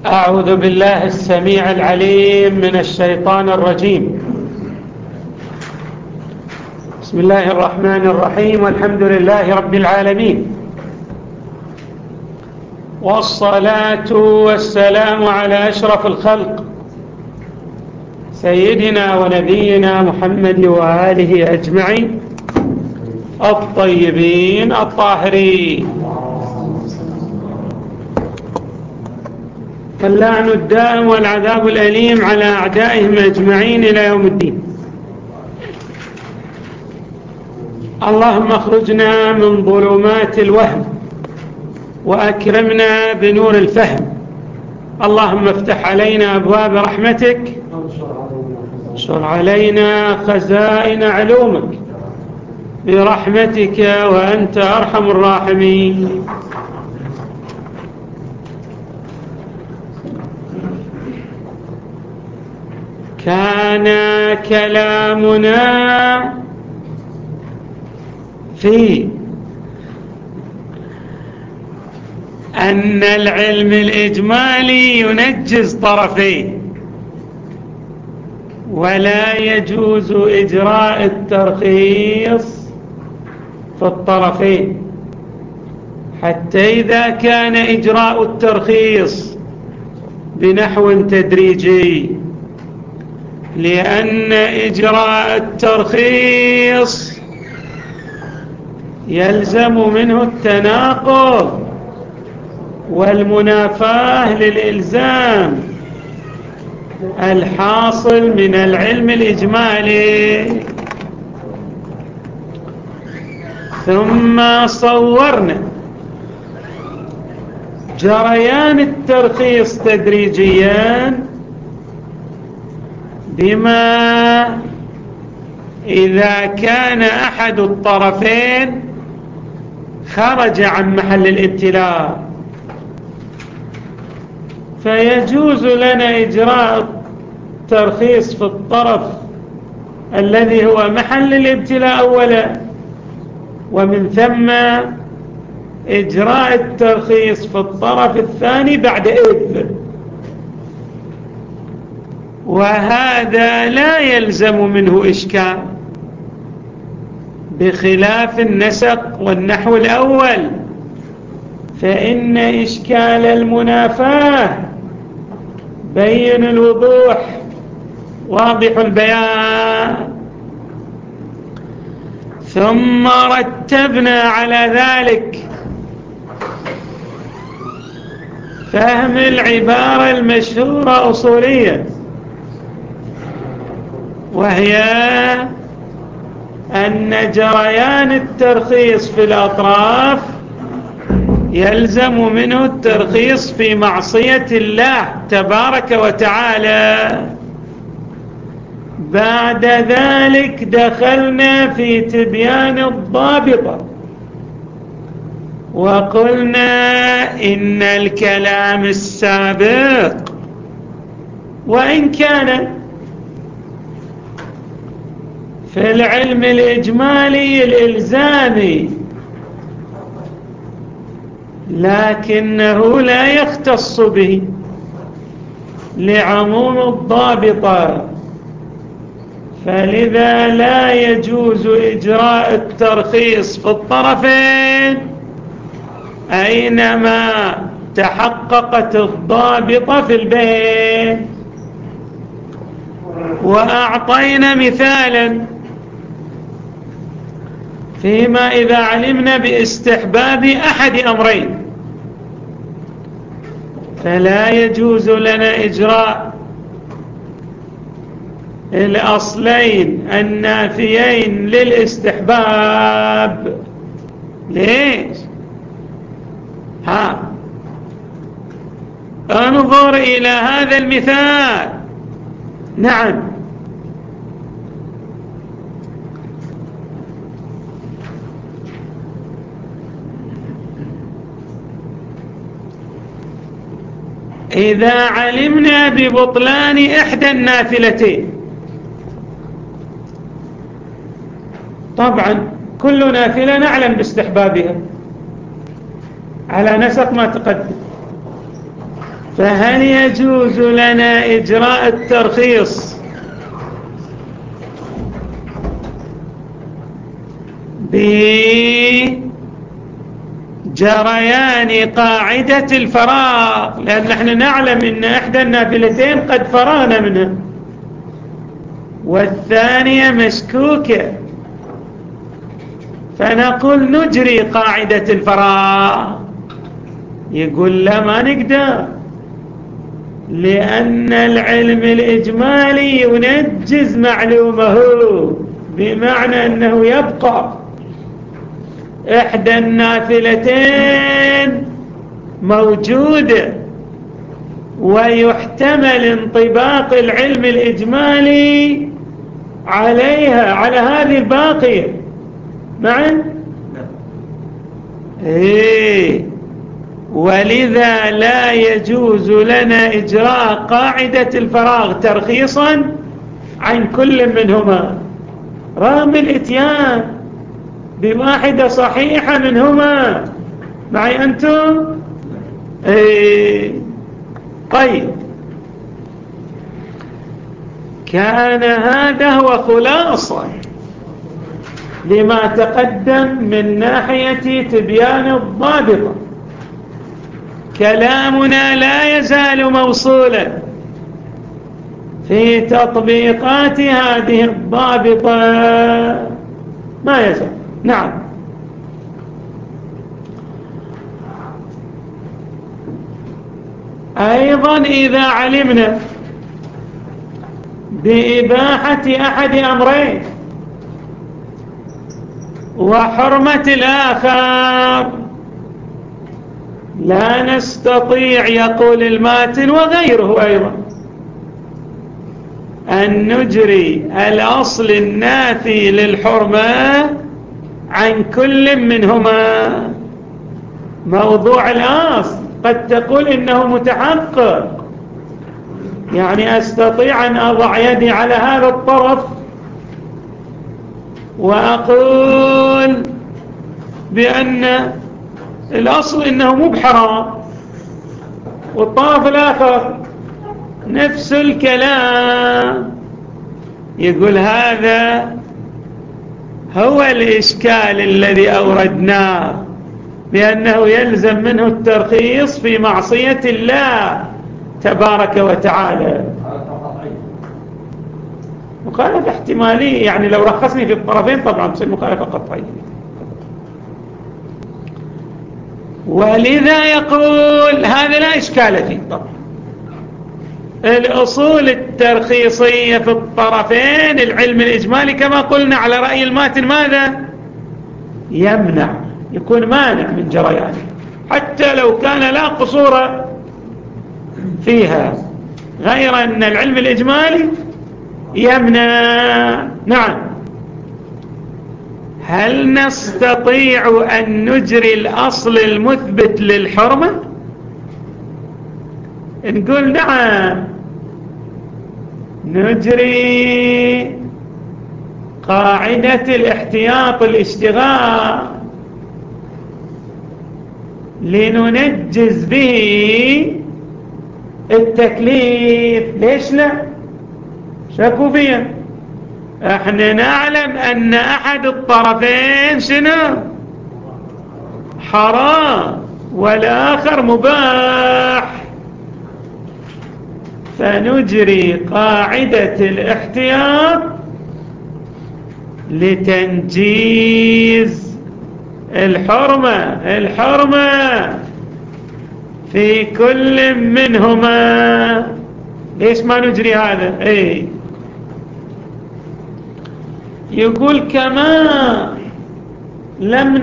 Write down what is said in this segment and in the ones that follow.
أعوذ بالله السميع العليم من الشيطان الرجيم. بسم الله الرحمن الرحيم، والحمد لله رب العالمين، والصلاة والسلام على أشرف الخلق سيدنا ونبينا محمد وآله أجمعين الطيبين الطاهرين، اللعن الدائم والعذاب الأليم على أعدائهم أجمعين إلى يوم الدين. اللهم اخرجنا من ظلمات الوهم وأكرمنا بنور الفهم. اللهم افتح علينا أبواب رحمتك، انشر علينا خزائن علومك برحمتك وأنت أرحم الراحمين. كان كلامنا في أن العلم الإجمالي ينجز طرفيه، ولا يجوز إجراء الترخيص في الطرفين، حتى إذا كان إجراء الترخيص بنحو تدريجي، لأن إجراء الترخيص يلزم منه التناقض والمنافاة للإلزام الحاصل من العلم الإجمالي. ثم صورنا جريان الترخيص تدريجيا، بما إذا كان أحد الطرفين خرج عن محل الابتلاء، فيجوز لنا إجراء الترخيص في الطرف الذي هو محل الابتلاء أولا، ومن ثم إجراء الترخيص في الطرف الثاني بعد إذن، وهذا لا يلزم منه إشكال، بخلاف النسق والنحو الأول، فإن إشكال المنافاة بين الوضوح واضح البيان. ثم رتبنا على ذلك فهم العبارة المشهورة أصوليا، وهي أن جريان الترخيص في الأطراف يلزم منه الترخيص في معصية الله تبارك وتعالى. بعد ذلك دخلنا في تبيان الضابطة، وقلنا إن الكلام السابق وإن كان في العلم الإجمالي الإلزامي، لكنه لا يختص به لعموم الضابطة، فلذا لا يجوز إجراء الترخيص في الطرفين أينما تحققت الضابطة في البين. وأعطينا مثالا فيما إذا علمنا باستحباب أحد أمرين، فلا يجوز لنا إجراء الأصلين النافيين للاستحباب. ليش؟ انظر إلى هذا المثال. نعم، إذا علمنا ببطلان إحدى النافلتين، طبعا كل نافلة نعلم باستحبابها على نسق ما تقدم، فهل يجوز لنا إجراء الترخيص بجريان قاعدة الفراغ؟ لأن نحن نعلم أن إحدى النافلتين قد فرغنا منها والثانية مشكوكة، فنقول نجري قاعدة الفراغ. يقول لا، ما نقدر، لأن العلم الإجمالي ينجز معلومه، بمعنى أنه يبقى إحدى النافلتين موجودة، ويحتمل انطباق العلم الإجمالي عليها، على هذه الباقية معا. ولذا لا يجوز لنا إجراء قاعدة الفراغ ترخيصا عن كل منهما، رغم الاتيان بواحدة صحيحة منهما. معي أنتم؟ طيب، كان هذا هو خلاصة لما تقدم من ناحية تبيان الضابطة. كلامنا لا يزال موصولا في تطبيقات هذه الضابطة، ما يزال. نعم. أيضا إذا علمنا بإباحة أحد أمرين وحرمة الآخر، لا نستطيع، يقول الماتن وغيره أيضا، أن نجري الأصل النافي للحرمة عن كل منهما. موضوع الأصل قد تقول إنه متحقق، يعني أستطيع أن أضع يدي على هذا الطرف وأقول بأن الأصل إنه مو بحرام، والطرف الآخر نفس الكلام. يقول هذا هو الإشكال الذي أوردناه، بأنه يلزم منه الترخيص في معصية الله تبارك وتعالى. مخالفة احتمالية، يعني لو رخصني في الطرفين طبعا تصير مخالفة قطعية. ولذا يقول هذا لا إشكال فيه. طبعا الأصول الترخيصية في الطرفين العلم الإجمالي كما قلنا على رأي الماتن ماذا؟ يمنع، يكون مانع من جريانه، حتى لو كان لا قصور فيها، غير أن العلم الإجمالي يمنع. نعم. هل نستطيع أن نجري الأصل المثبت للحرمة؟ نقول نعم، نجري قاعدة الاحتياط الاشتغال لننجز به التكليف. ليش لا؟ شكوا فيها. احنا نعلم ان احد الطرفين شنو؟ حرام والاخر مباح، فنجري قاعدة الاحتياط لتنجيز الحرمة في كل منهما. ليش ما نجري هذا؟ يقول كما لم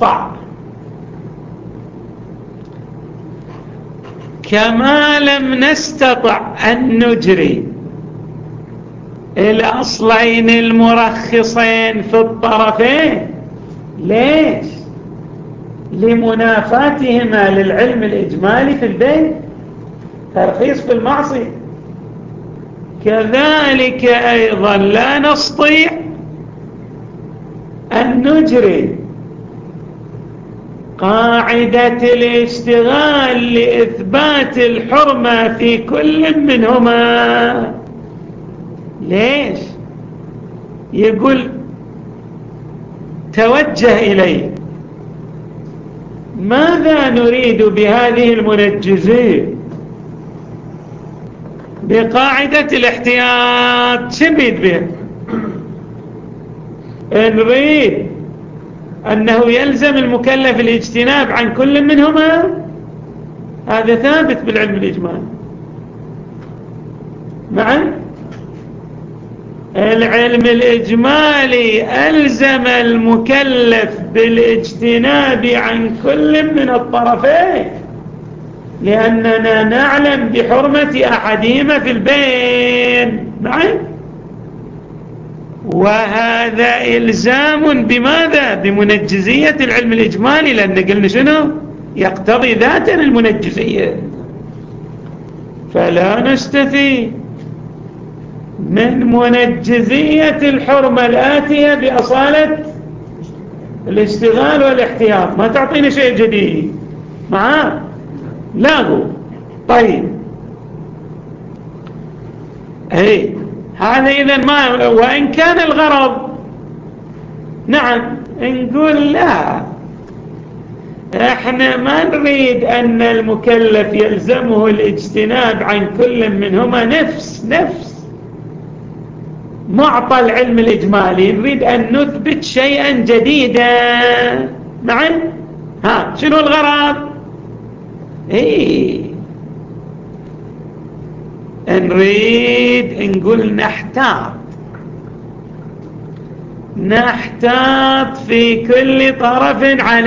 نستطع أن نجري الأصلين المرخصين في الطرفين. ليش؟ لمنافاتهما للعلم الإجمالي في البيت، ترخيص في المعصية. كذلك أيضا لا نستطيع أن نجري قاعدة الاشتغال لإثبات الحرمة في كل منهما. ليش؟ يقول توجه إليه، ماذا نريد بهذه المنجزين؟ بقاعدة الاحتياط شو نريد بها؟ نريد أنه يلزم المكلف الاجتناب عن كل منهما، هذا ثابت بالعلم الإجمالي. معا العلم الإجمالي ألزم المكلف بالاجتناب عن كل من الطرفين، لأننا نعلم بحرمة أحدهما في البين. معا وهذا إلزام بماذا؟ بمنجزية العلم الإجمالي، لأن قلنا شنو؟ يقتضي ذاتا المنجزية. فلا نستفيد من منجزية الحرمة الآتية بأصالة الاشتغال والاحتياط، ما تعطينا شيء جديد معاه، لاغو. طيب اي هذا إذن ما، وإن كان الغرض نعم نقول لا، احنا ما نريد أن المكلف يلزمه الاجتناب عن كل منهما نفس معطى العلم الإجمالي، نريد أن نثبت شيئا جديدا. نعم شنو الغرض؟ نريد نقول نحتاط في كل طرف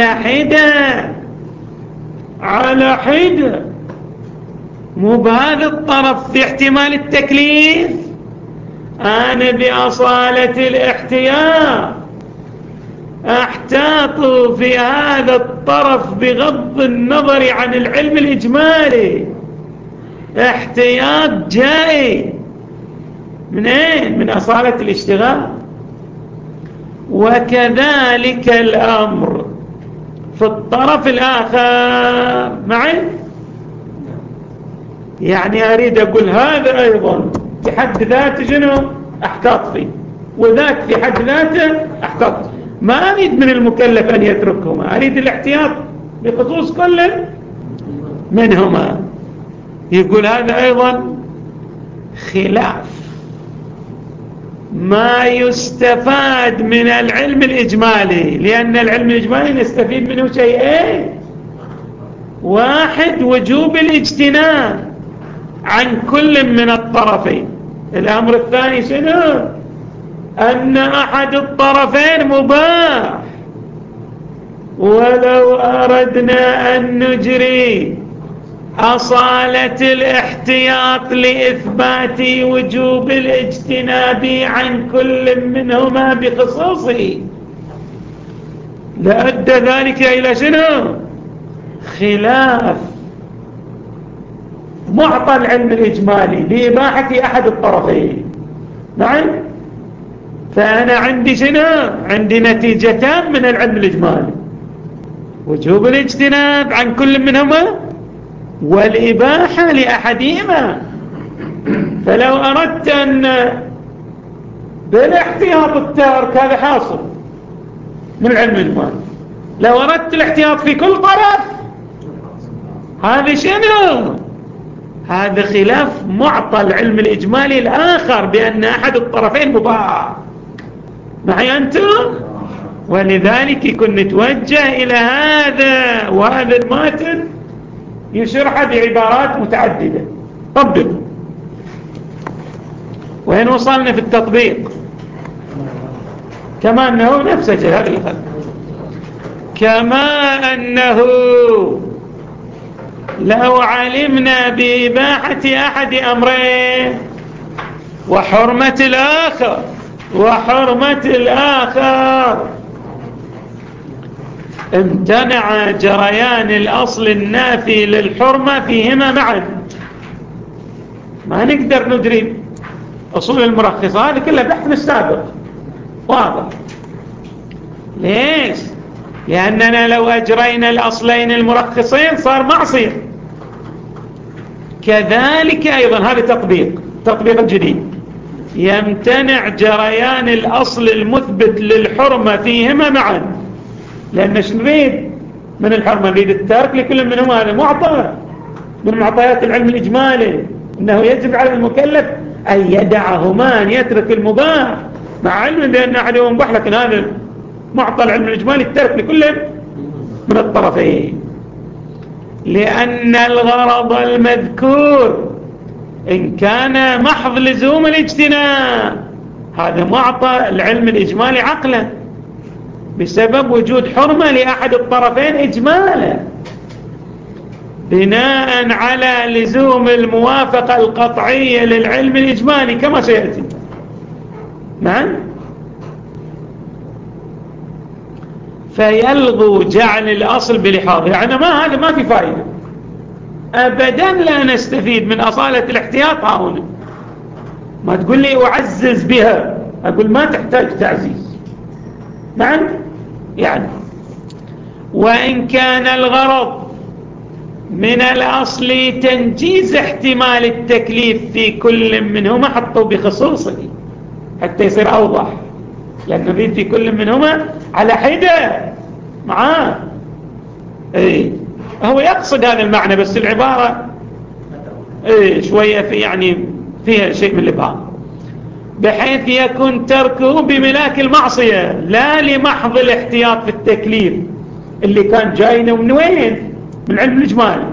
على حدة، مو بهذا الطرف في احتمال التكليف، أنا بأصالة الاحتياط أحتاط في هذا الطرف بغض النظر عن العلم الإجمالي، احتياط جائي من أين؟ من أصالة الاشتغال. وكذلك الأمر في الطرف الآخر. معي؟ يعني أريد أقول هذا أيضا في حد ذاته شنو أحتاط فيه، وذاك في حد ذاته أحتاط. ما أريد من المكلف أن يتركهما، أريد الاحتياط بخصوص كل منهما. يقول هذا أيضا خلاف ما يستفاد من العلم الإجمالي، لأن العلم الإجمالي نستفيد منه شيئين: واحد وجوب الاجتناب عن كل من الطرفين، الأمر الثاني شنو؟ أن أحد الطرفين مباح. ولو أردنا أن نجري أصالة الاحتياط لإثبات وجوب الاجتناب عن كل منهما بخصوصه لأدى ذلك إلى شنو؟ خلاف معطى العلم الإجمالي لإباحة أحد الطرفين. نعم، فأنا عندي شنو؟ عندي نتيجتان من العلم الإجمالي: وجوب الاجتناب عن كل منهما والإباحة لأحدهما. فلو أردت أن بالاحتياط التارك، هذا حاصل من العلم الإجمالي. لو أردت الاحتياط في كل طرف، هذا شنو؟ هذا خلاف معطى العلم الإجمالي الآخر بأن أحد الطرفين مباح. معي أنتم؟ ولذلك يكون نتوجه إلى هذا، وهذا الماتن يشرح بعبارات متعددة. طبق. وين وصلنا في التطبيق؟ كما أنه نفس هذا الخلق، كما أنه لو علمنا بإباحة أحد أمرين وحرمة الآخر امتنع جريان الأصل النافي للحرمة فيهما معا. ما نقدر ندري أصول المرخصة، هذه كلها بحث السابق واضح. ليش؟ لأننا لو أجرينا الأصلين المرخصين صار معصية. كذلك أيضا هذا تطبيق جديد، يمتنع جريان الأصل المثبت للحرمة فيهما معا. لأن نريد من الحرمة؟ نريد الترك لكل منهما. هذا معطى من معطيات العلم الإجمالي، أنه يجب على المكلف أن يدعهما، أن يترك المباح مع علم بأن أحدهما مباح، لكن هذا معطى العلم الإجمالي الترك لكل من الطرفين. لأن الغرض المذكور إن كان محض لزوم الاجتناء، هذا معطى العلم الإجمالي عقلا بسبب وجود حرمة لأحد الطرفين إجمالا، بناء على لزوم الموافقة القطعية للعلم الإجمالي كما سيأتي. نعم. فيلغو جعل الأصل بلحاظه، يعني هذا ما في فائدة أبدا، لا نستفيد من أصالة الاحتياط. هنا ما تقول لي أعزز بها، أقول ما تحتاج تعزيز. نعم. يعني وإن كان الغرض من الأصل تنجيز احتمال التكليف في كل منهما، حطوا بخصوصه حتى يصير أوضح، لأن نريد في كل منهما على حدة معاه. هو يقصد هذا المعنى، بس العبارة شوية في يعني فيها شيء من الإبهام، بحيث يكون تركه بملاك المعصية لا لمحض الاحتياط في التكليف اللي كان جاينا من وين؟ من علم الإجمالي،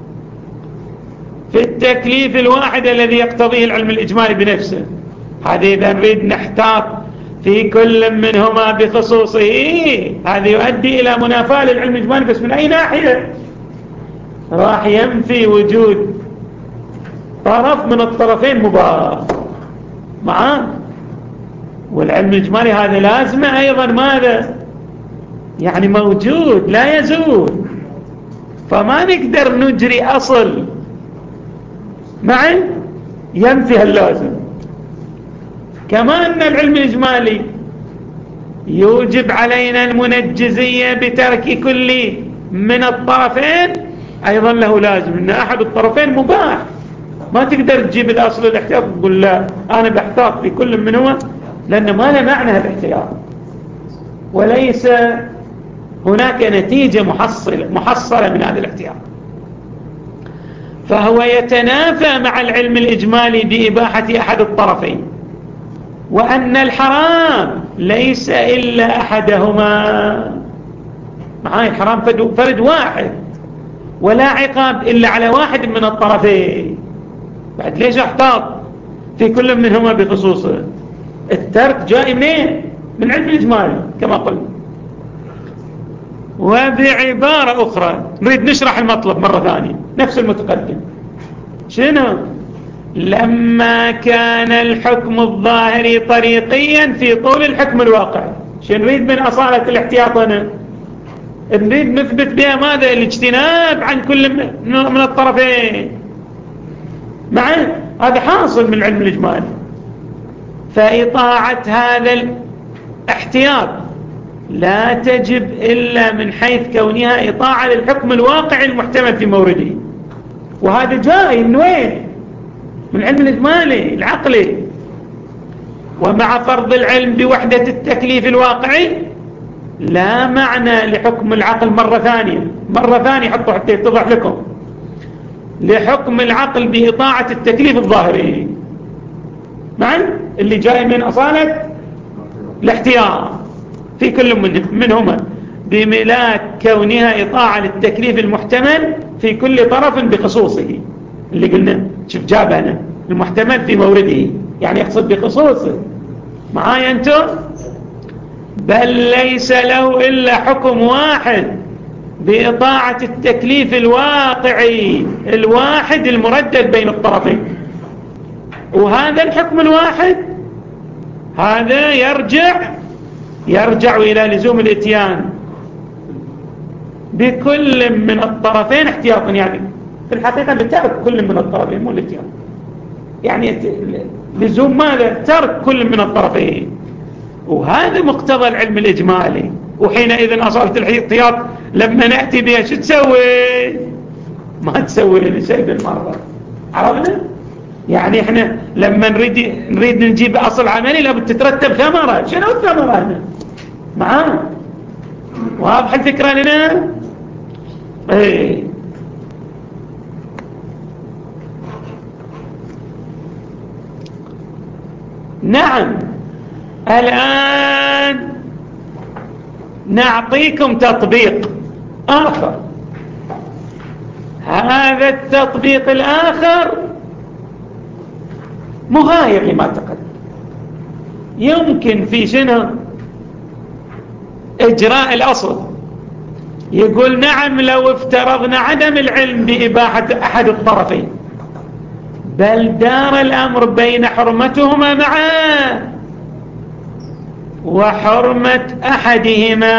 في التكليف الواحد الذي يقتضيه العلم الإجمالي بنفسه. هذا إذا نريد نحتاط في كل منهما بخصوصه، هذا يؤدي إلى منافاة للعلم الإجمالي. بس من أي ناحية؟ راح ينفي وجود طرف من الطرفين مباح معاه، والعلم الإجمالي هذا لازمه أيضا ماذا؟ يعني موجود لا يزول، فما نقدر نجري أصل معا ينفي اللازم. كما أن العلم الإجمالي يوجب علينا المنجزية بترك كل من الطرفين، أيضا له لازم أن أحد الطرفين مباح. ما تقدر تجيب الأصل الاحتياط تقول لا أنا بحتاط في كل منهما، لأن ما له معنى الاحتياط، وليس هناك نتيجة محصلة من هذا الاحتياط. فهو يتنافى مع العلم الإجمالي بإباحة أحد الطرفين، وأن الحرام ليس إلا أحدهما. معاي الحرام فرد واحد، ولا عقاب إلا على واحد من الطرفين. بعد ليش احتاط في كل منهما بخصوصه؟ الترك جاء منين؟ من علم الإجمالي كما قلنا. وبعبارة أخرى نريد نشرح المطلب مرة ثانية، نفس المتقدم. شنو؟ لما كان الحكم الظاهري طريقيا في طول الحكم الواقعي. شنو نريد من أصالة الاحتياط؟ هنا نريد نثبت بها ماذا؟ الاجتناب عن كل من الطرفين. هذا حاصل من العلم الإجمالي. فإطاعة هذا الاحتياط لا تجب إلا من حيث كونها إطاعة للحكم الواقعي المحتمل في مورده، وهذا جاي من وين؟ من علم الإجمالي العقلي. ومع فرض العلم بوحدة التكليف الواقعي لا معنى لحكم العقل مرة ثانية حطوا حتى يتضح لكم، لحكم العقل بإطاعة التكليف الظاهري اللي جاي من أصالة الاحتياط في كل منهما، بملاك كونها إطاعة للتكليف المحتمل في كل طرف بخصوصه. اللي قلنا شوف جابنا المحتمل في مورده، يعني يقصد بخصوصه. معايا أنتم؟ بل ليس له إلا حكم واحد بإطاعة التكليف الواقعي الواحد المردد بين الطرفين، وهذا الحكم الواحد هذا يرجع إلى لزوم الاتيان بكل من الطرفين احتياطا، يعني في الحقيقة بترك كل من الطرفين مو الاتيان، يعني لزوم ماذا؟ ترك كل من الطرفين. وهذا مقتضى العلم الإجمالي، وحينئذ أصالة الاحتياط لما نأتي بها شو تسوي؟ ما تسوي لنا شيء بالمرة. عرفنا؟ يعني احنا لما نريد نجيب أصل عملي لابد تترتب ثمرة. شنو الثمرة هنا؟ معاه واضح الفكرة لنا؟ ايه نعم. الآن نعطيكم تطبيق آخر. هذا التطبيق الآخر مغاير لما تقدم. يمكن في شنو إجراء الأصل. يقول نعم لو افترضنا عدم العلم بإباحة أحد الطرفين بل دار الأمر بين حرمتهما معا وحرمة أحدهما،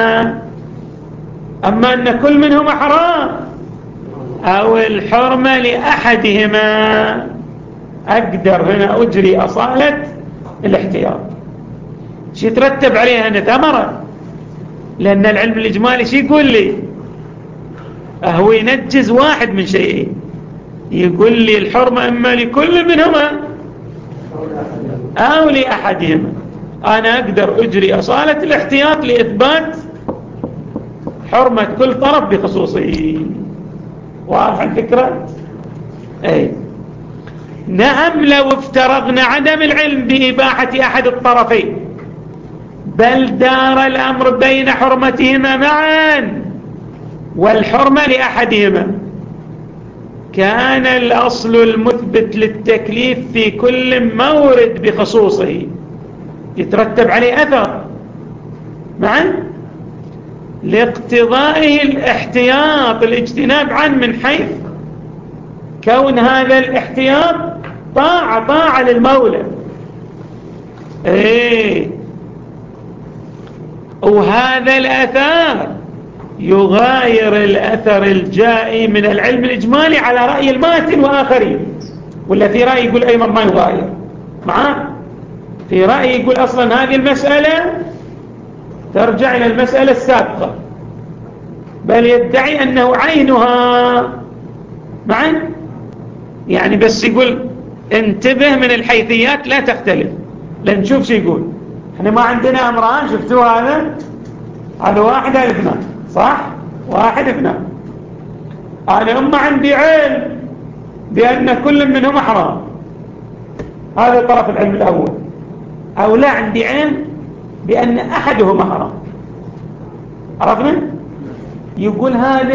أما أن كل منهما حرام أو الحرمة لأحدهما، أقدر هنا أجري أصالة الاحتياط. شو يترتب عليها هنا؟ ثمرة. لأن العلم الإجمالي شو يقول لي؟ هو ينجز واحد من شيئين. يقول لي الحرمة إما لكل منهما أو لأحدهما. أنا أقدر أجري أصالة الاحتياط لإثبات حرمة كل طرف بخصوصه. واضح الفكرة؟ أي نعم لو افترضنا عدم العلم بإباحة أحد الطرفين بل دار الأمر بين حرمتهما معا والحرمة لأحدهما كان الأصل المثبت للتكليف في كل مورد بخصوصه يترتب عليه أثر معا لاقتضائه الاحتياط الاجتناب عنه، من حيث كون هذا الاحتياط طاعة للمولى. ايه وهذا الأثر يغاير الأثر الجائي من العلم الإجمالي على رأي الماتن وآخرين. ولا في رأي يقول أيضا ما يغاير معاه. في رأي يقول أصلا هذه المسألة ترجع إلى المسألة السابقة، بل يدعي أنه عينها معا. يعني بس يقول انتبه من الحيثيات لا تختلف، لأن نشوف شو يقول. احنا ما عندنا أمران، شفتوا هذا واحد هذا اثنان، صح؟ واحد اثنان. أنا أما عندي علم بأن كل منهم حرام، هذا طرف العلم الأول. أو لا عندي علم بأن أحدهما حرام. عرفنا؟ يقول هذا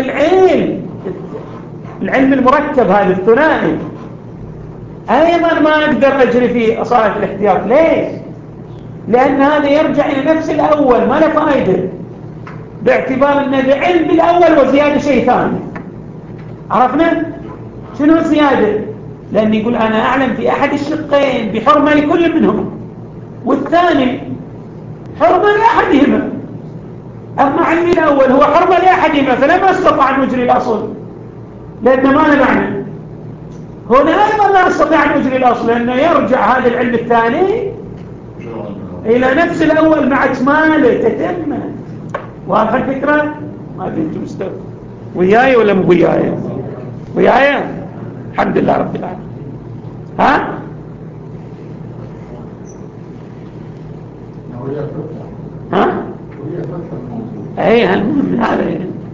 العلم المركب هذا الثنائي أيضا ما أقدر أجري فيه أصالة الاحتياط. ليش؟ لأن هذا يرجع إلى نفس الأول، ما له فائدة، باعتبار أن العلم بالأول وزيادة شيء ثاني. عرفنا؟ شنو الزيادة؟ لأن يقول أنا أعلم في أحد الشقين بحرمة لكل منهم، والثاني حرمة لأحدهما. أما علمي الأول هو حرمة لأحدهما، فلما استطاع أن يجري الأصل، لأن ما له معنى. هنا أيضا لا نستطيع أن نجري الأصل، لأنه يرجع هذا العلم الثاني إلى نفس الأول مع إكماله تتمه. واضح الفكرة؟ ما أدري أنتم مستوى وياي ولا مو وياي؟ وياي؟ الحمد لله رب العالمين. ها؟ ها؟ أي هالمهم هذا.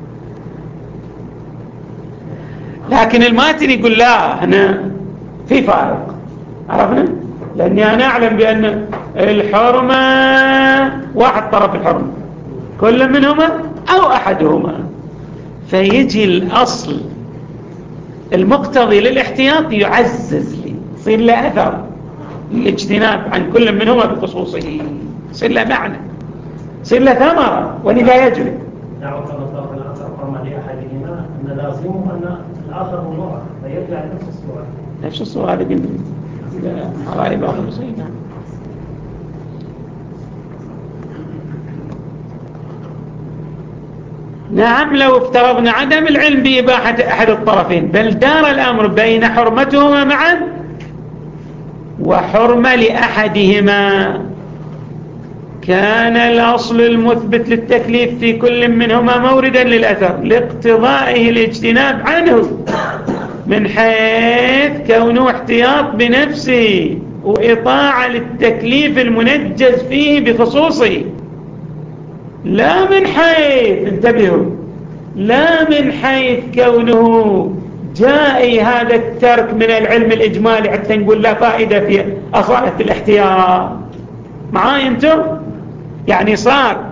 لكن الماتن يقول لا، هنا في فارق. عرفنا؟ لأني أنا أعلم بأن الحرمة واحد طرف الحرمة، كل منهما أو أحدهما، فيجي الأصل المقتضي للاحتياط يعزز لي، يصير له أثر الاجتناب عن كل منهما بخصوصه، يصير له معنى، يصير له ثمرة، ولذا يجري. دعوة الطرف الآخر حرمة لأحدهما أن لازمه أن الآخر مضر، فيرجع نفس السؤال. نفس السؤال قلنا حرائب آخر بسيطة. نعم لو افترضنا عدم العلم بإباحة أحد الطرفين بل دار الأمر بين حرمتهما معا وحرمة لأحدهما، كان الأصل المثبت للتكليف في كل منهما موردا للأثر لاقتضائه الاجتناب عنه من حيث كونه احتياط بنفسه وإطاعة للتكليف المنجز فيه بخصوصه، لا من حيث، انتبهوا، لا من حيث كونه جائي هذا الترك من العلم الإجمالي حتى نقول لا فائدة في أصالة الاحتياط. معاي انتم؟ يعني صار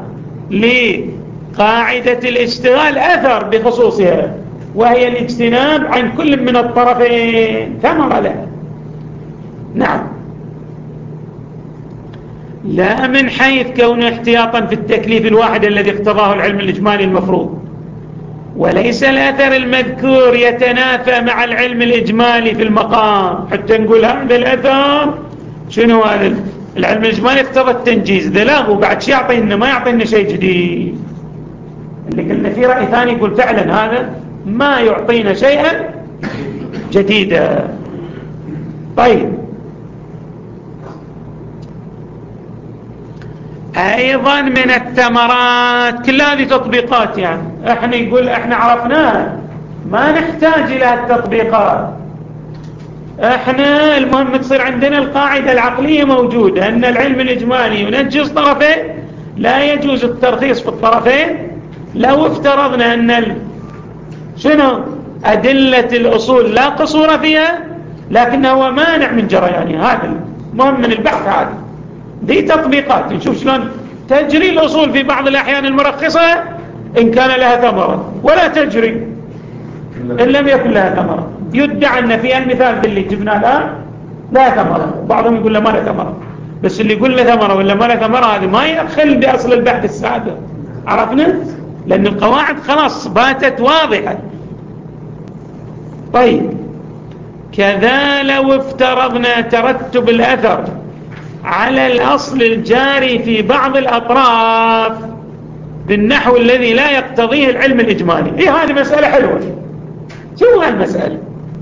لقاعدة الاشتغال أثر بخصوصها وهي الاجتناب عن كل من الطرفين، ثمر له. نعم، لا من حيث كونه احتياطا في التكليف الواحد الذي اقتضاه العلم الإجمالي المفروض، وليس الأثر المذكور يتنافى مع العلم الإجمالي في المقام حتى نقول هذا الأثر شنو هذا العلم الإجمالي اقتضى التنجيز، ذا لا وبعد شيء يعطينا، ما يعطينا شيء جديد. اللي قلنا في رأي ثاني يقول فعلا هذا ما يعطينا شيئا جديدا. طيب، أيضا من الثمرات، كل هذه تطبيقات، يعني احنا يقول احنا عرفناها ما نحتاج إلى التطبيقات، احنا المهم تصير عندنا القاعدة العقلية موجودة أن العلم الإجمالي ينجز طرفين، لا يجوز الترخيص في الطرفين لو افترضنا أن شنو أدلة الأصول لا قصور فيها لكنه هو مانع من جريانها. هذا المهم من البحث، هذا دي تطبيقات نشوف شلون تجري الأصول في بعض الأحيان المرخصة إن كان لها ثمرة، ولا تجري إن لم يكن لها ثمرة. يدعى أن في المثال اللي جبنا الآن لا ثمرة، بعضهم يقول له ما له ثمرة، بس اللي يقول له ثمرة ولا ما له ثمرة هذه ما يدخل بأصل البحث السابق. عرفنا؟ لأن القواعد خلاص باتت واضحة. طيب، كذا لو افترضنا ترتب الأثر على الأصل الجاري في بعض الأطراف بالنحو الذي لا يقتضيه العلم الإجمالي. إيه، هذه مسألة حلوة. شو هالمسألة؟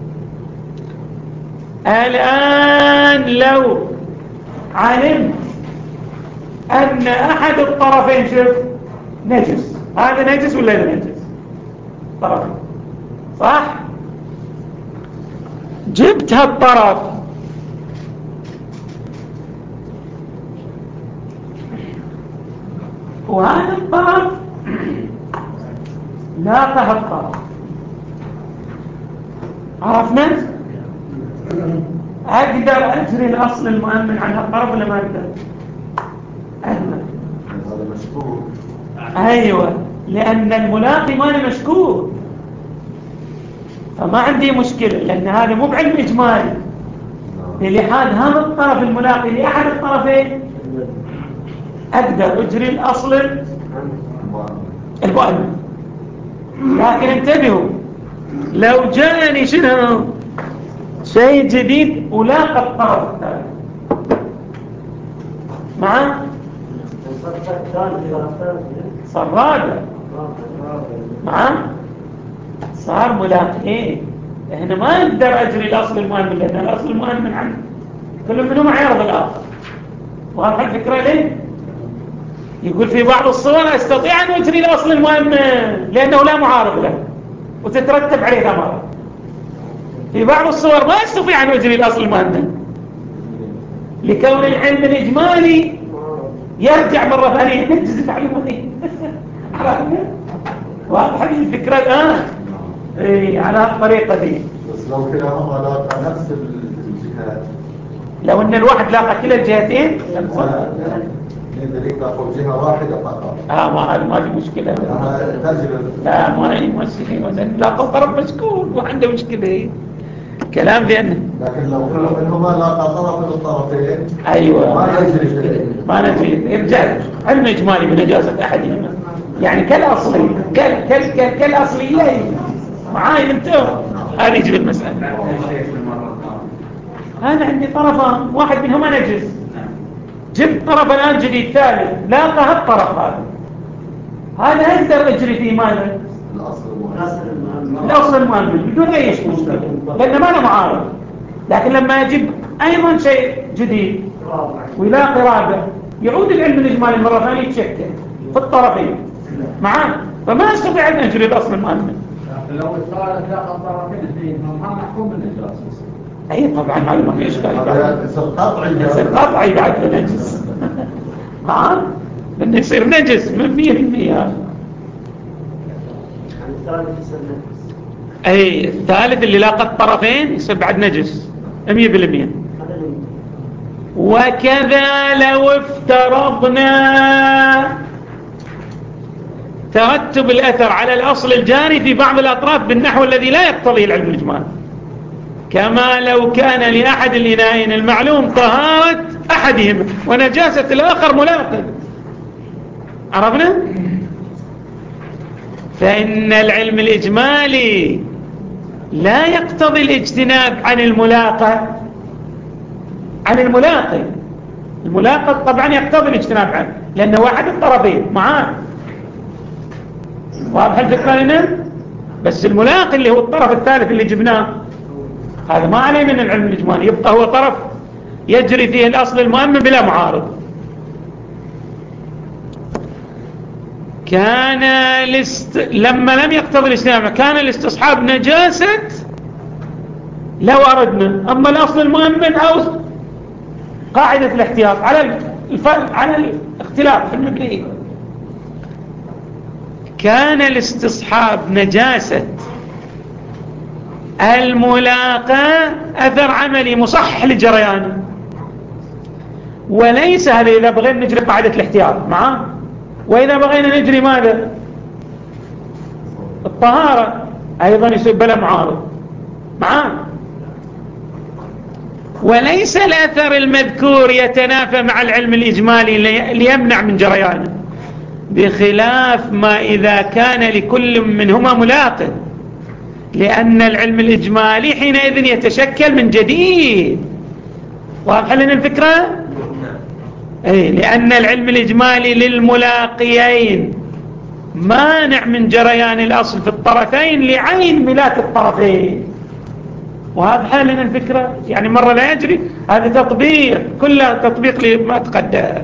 الآن لو علمت أن أحد الطرفين شوف نجس، هذا نجس ولا لا نجس؟ طرفين، صح؟ جبت هالطرف وهذا الطرف لاقى هالطرف، عرفنا؟ أقدر أجري الأصل المؤمن عن هالطرف ولا ما أقدر؟ أقدر. هذا مشكور. أيوة، لأن الملاقي ماني مشكور، فما عندي مشكلة، لأن هذا مو بعلم إجمالي. للحاظ هذا الطرف الملاقي لأحد الطرفين أقدر أجري الأصل المؤمن. لكن انتبهوا، لو جاءني شنو شيء جديد ولاقى الطرف الثاني معه صار رابع معه صار ملاقي. هنا ما اقدر اجري الاصل المؤمن، لان الاصل المؤمن عنه كل منهم يعرض الاخر. وهذا الفكره ليه؟ يقول في بعض الصور استطيع ان اجري الاصل المؤمن لانه لا معارض له وتترتب عليه ثمره. في بعض الصور ما استطيع ان اجري الاصل المؤمن لكون العلم الاجمالي يرجع مره ثانيه ينجز المعلومه. عرفنا؟ واضح الفكره الان؟ اي، على الطريقه دي. بس لو كلاهما لاقى نفس الجهات، لو ان الواحد لاقى كلا الجهتين ذلك لاقوا جهه واحده فقط. ما في مشكله. لا، ما هي مشكله، لاقوا طرف مشكور وعنده مشكله. كلام لأنه لكن لو كل منهما لاقى طرف من الطرفين، أيوة، ما نجري يرجع علم إجمالي بنجاسة أحدهما، يعني كالأصلي كالأصليين. معاي انتو؟ هذه يجب المسألة. هذا عندي طرفان، واحد منهما نجس، جبت طرف الآن جديد ثالث لاقى هالطرف هذا أقدر أجري فيه ماذا؟ الأصل المؤمن بدون أي مشكلة، لأنه ما له معارض. لكن لما أجيب أيضا شيء جديد ويلاقي رابع يعود العلم الإجمالي مرة ثانية يتشكل في الطرفين معاه، فما استطيع أن أجري الأصل المؤمن. لو صار ذاك الطرفين اثنين فما محكوم بالنجاس. أي طبعا هذا ما في إشكال، يصير قطعي بعد بنجس معاه، لأنه يصير نجس من 100%. أي الثالث اللي لاقى الطرفين يصير بعد نجس 100%. وكذا لو افترضنا ترتب الأثر على الأصل الجاري في بعض الأطراف بالنحو الذي لا يقتضي العلم الإجمالي، كما لو كان لأحد الإناءين المعلوم طهارة أحدهما ونجاسة الآخر ملاقا. عرفنا؟ فإن العلم الإجمالي لا يقتضي الاجتناب عن الملاقى، عن الملاقي. الملاقى طبعا يقتضي الاجتناب عنه لأنه واحد الطرفين معاه، واضح الفكرة لنا؟ بس الملاقي اللي هو الطرف الثالث اللي جبناه هذا ما عليه من العلم الإجمالي، يبقى هو طرف يجري فيه الأصل المؤمن بلا معارض. كان لما لم يقتضي الاجتناب كان الاستصحاب نجاسة لو أردنا، أما الأصل المؤمن أو قاعدة الاحتياط على الاختلاف في المبنيين. كان الاستصحاب نجاسة الملاقى أثر عملي مصحح لجريانه، وليس هذا إذا بغينا نجري قاعدة الاحتياط معاه، وإذا بغينا نجري ماذا؟ الطهارة أيضا يصير بلا معارض معاه. وليس الأثر المذكور يتنافى مع العلم الإجمالي ليمنع من جريانه، بخلاف ما إذا كان لكل منهما ملاق، لأن العلم الإجمالي حينئذ يتشكل من جديد. واضح لنا الفكرة؟ أي لأن العلم الإجمالي للملاقيين مانع من جريان الأصل في الطرفين لعين ملاك الطرفين. واضح لنا الفكرة؟ يعني مرة لا يجري، هذا تطبيق كله تطبيق لما تقدم.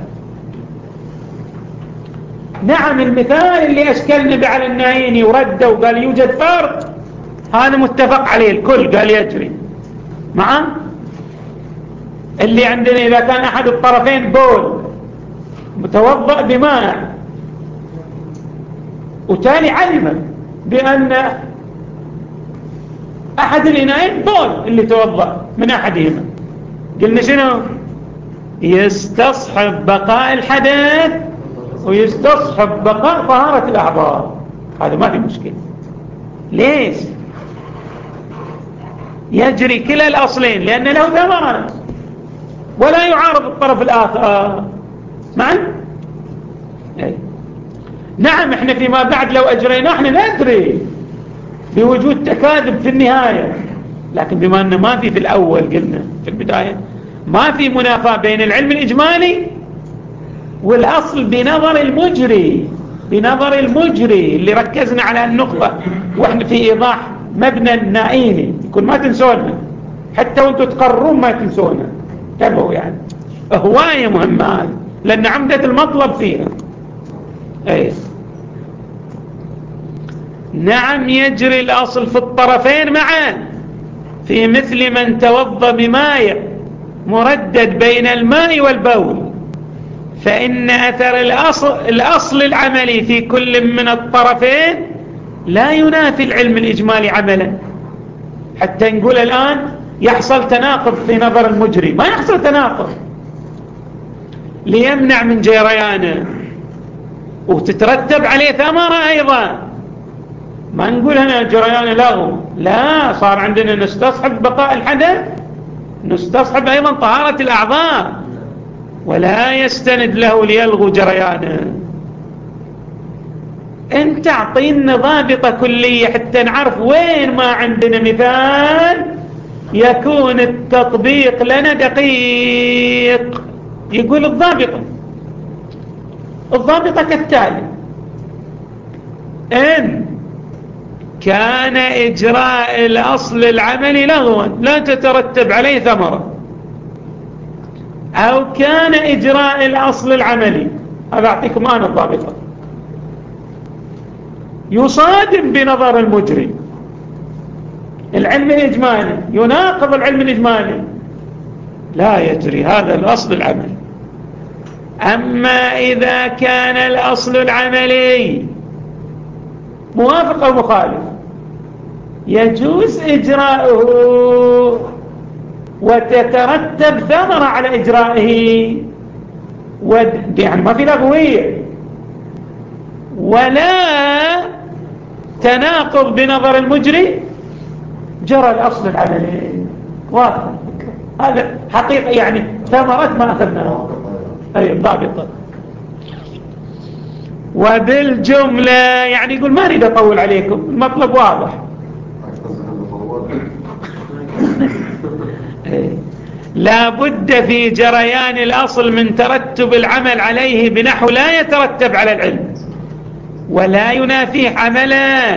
نعم المثال اللي أشكلنا به على النايني ورد وقال يوجد فرق، هذا متفق عليه الكل قال يجري معه. اللي عندنا إذا كان أحد الطرفين بول متوضأ بماء وتالي علم بأن أحد الإناءين بول اللي توضأ من أحدهما، قلنا شنو؟ يستصحب بقاء الحدث ويستصحب بقاء طهارة الأعضاء، هذا ما في مشكلة. ليش؟ يجري كلا الأصلين لأن له ثمرة ولا يعارض الطرف الآخر معا. نعم احنا فيما بعد لو أجرينا احنا ندري بوجود تكاذب في النهاية، لكن بما أنه ما في الأول قلنا في البداية ما في منافاة بين العلم الإجمالي والأصل بنظر المجري، بنظر المجري اللي ركزنا على النقطة واحنا في إيضاح مبنى النائيني، يكون ما تنسونا حتى وانتوا تقررون ما تنسونا، انتبهوا يعني هواية مهمة هذه لأن عمدة المطلب فيها. ايه نعم يجري الأصل في الطرفين معا في مثل من توضأ بماء مردد بين الماء والبول، فإن أثر الأصل العملي في كل من الطرفين لا ينافي العلم الإجمالي عملا، حتى نقول الآن يحصل تناقض في نظر المجري، ما يحصل تناقض ليمنع من جريانه وتترتب عليه ثمرة أيضا. ما نقول هنا جريان لغو، لا، صار عندنا نستصحب بقاء الحدث، نستصحب أيضا طهارة الأعضاء، ولا يستند له ليلغو جريانه. انت اعطينا ضابطة كلية حتى نعرف وين ما عندنا مثال يكون التطبيق لنا دقيق. يقول الضابطة كالتالي: إن كان إجراء الأصل العملي لغوا لا تترتب عليه ثمرة، أو كان إجراء الأصل العملي، هذا أعطيكم أنا الضابطة، يصادم بنظر المجري العلم الإجمالي يناقض العلم الإجمالي، لا يجري هذا الأصل العملي. أما إذا كان الأصل العملي موافق أو مخالف يجوز إجراؤه وتترتب ثمرة على إجرائه، يعني ما في لغوية ولا تناقض بنظر المجري، جرى الأصل العملي. واضح هذا حقيقة، يعني ثمرة ما أخذناها. أي ضابطة. وبالجملة يعني يقول ما أريد أطول عليكم، المطلب واضح. لا بد في جريان الأصل من ترتب العمل عليه بنحو لا يترتب على العلم ولا ينافيه عملا،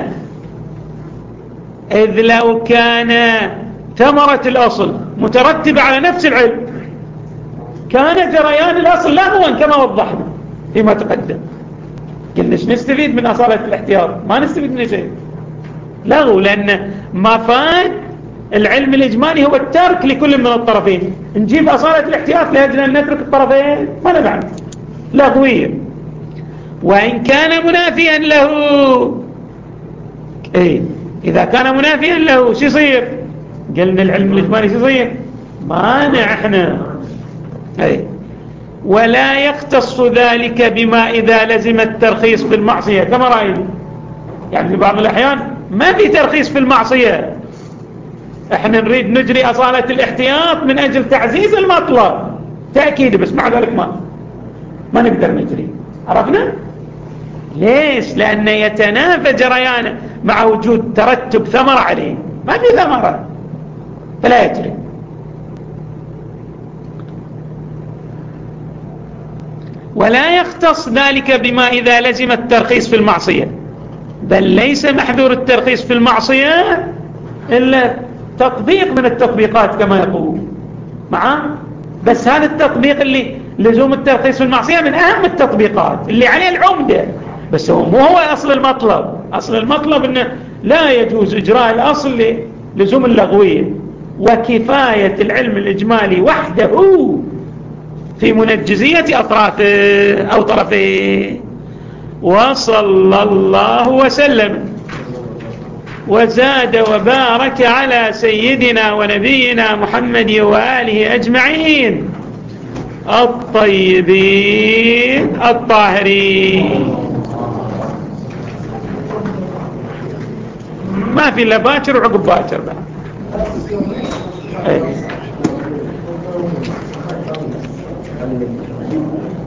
إذ لو كان ثمرة الأصل مترتبة على نفس العلم كان جريان الأصل لغوا كما وضحنا فيما تقدم. قلناش نستفيد من أصالة الاحتياط، ما نستفيد من شيء، لغو، لأن مفاد العلم الإجمالي هو الترك لكل من الطرفين. نجيب أصالة الاحتياط لأجل أن نترك الطرفين ما نفعل، لغوية. وإن كان منافيا له، إذا كان منافيا له شو يصير؟ قلنا العلم الإجمالي شو يصير؟ مانع احنا. ولا يختص ذلك بما إذا لزم الترخيص في المعصية كما رأينا. يعني في بعض الأحيان ما في ترخيص في المعصية، احنا نريد نجري أصالة الاحتياط من أجل تعزيز المطلب تأكيد، بس مع ذلك ما نقدر نجري. عرفنا؟ ليش؟ لأن يتنافى جريانه مع وجود ترتب ثمرة عليه، ما في ثمرة فلا يجري. ولا يختص ذلك بما إذا لزم الترخيص في المعصية، بل ليس محذور الترخيص في المعصية إلا تطبيق من التطبيقات كما يقول معاه. بس هذا التطبيق اللي لزوم الترخيص في المعصية من أهم التطبيقات اللي عليه العمدة، بس هو مو هو أصل المطلب. أصل المطلب أنه لا يجوز إجراء الأصل لزوم اللغوية، وكفاية العلم الإجمالي وحده في منجزية أطرافه أو طرفه. وصلى الله وسلم وزاد وبارك على سيدنا ونبينا محمد وآله أجمعين الطيبين الطاهرين. ما في إلا باكر وعقب باكر بقى.